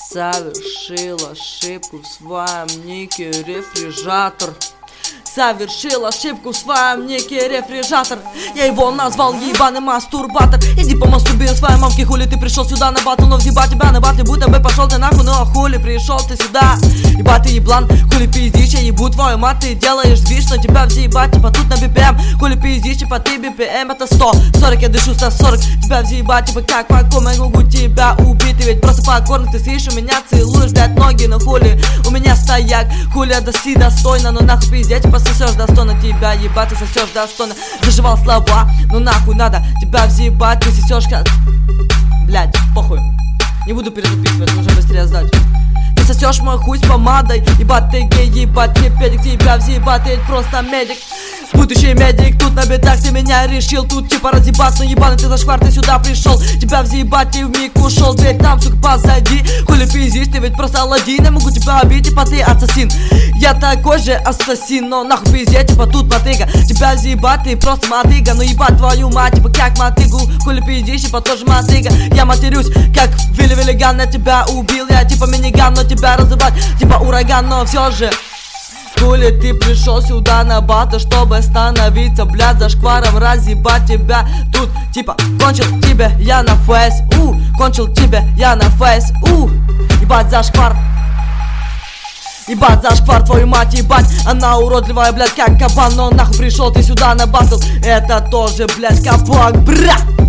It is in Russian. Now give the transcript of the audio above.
Совершил ошибку в своем нике рефрижератор. Совершил ошибку в своем нике рефрижератор. Я его назвал ебаный мастурбатор. Иди помастурбируй своей мамке, хули ты пришел сюда на батл. Но въебать тебя на батле, будто бы пошел ты нахуй. Ну а хули пришел ты сюда? Ебать ты еблан, хули пиздишь, я ебу твою мать. Ты делаешь вид, что тебя взъебать, типа тут на BPM. Хули пиздишь, типа ты BPM это 140, я дышу 140. Тебя взъебать, типа как покорно, я могу тебя убить. Ты ведь просто покорно, ты слышишь меня, целуешь, блядь, ноги. Но хули у меня стояк, хули отдаси достойно. Но нахуй пиздец, типа сосешь достойно. Тебя ебать, ты сосешь достойно. Заживал слова, ну нахуй надо тебя взъебать. Ты сосешь как... Блядь, похуй. Не буду перезаписывать, нужно быстрее сдать. Ты сосешь мой хуй с помадой. Ебать ты гей, ебать не педик. Тебя взъебать, ты просто медик. Будущий медик, тут на бедах ты меня решил. Тут типа разъебаться, но ебаный ты зашквар, ты сюда пришел. Тебя взъебать, ты вмиг ушел. Дверь там, сука, позади. Хули пиздишь, ты ведь просто Аладдин. Я могу тебя убить, типа ты ассасин. Я такой же ассасин, но нахуй пиздец, типа тут мотыга. Тебя взъебать, ты просто мотыга. Ну ебать твою мать, типа как мотыгу. Хули пиздишь, типа тоже мотыга. Я матерюсь, как Вилли Виллиган. Я тебя убил, я типа миниган, но тебя разрывать, типа ураган, но все же. Хули ты пришел сюда на батл, чтобы становиться, блядь, зашкваром, разъебать тебя тут, типа, кончил тебя я на фейс, кончил тебя я на фейс, ебать зашквар. Ебать зашквар, твою мать, ебать. Она уродливая, блядь, как кабан. Но нахуй пришел ты сюда на батл. Это тоже, блядь, кабак, бра.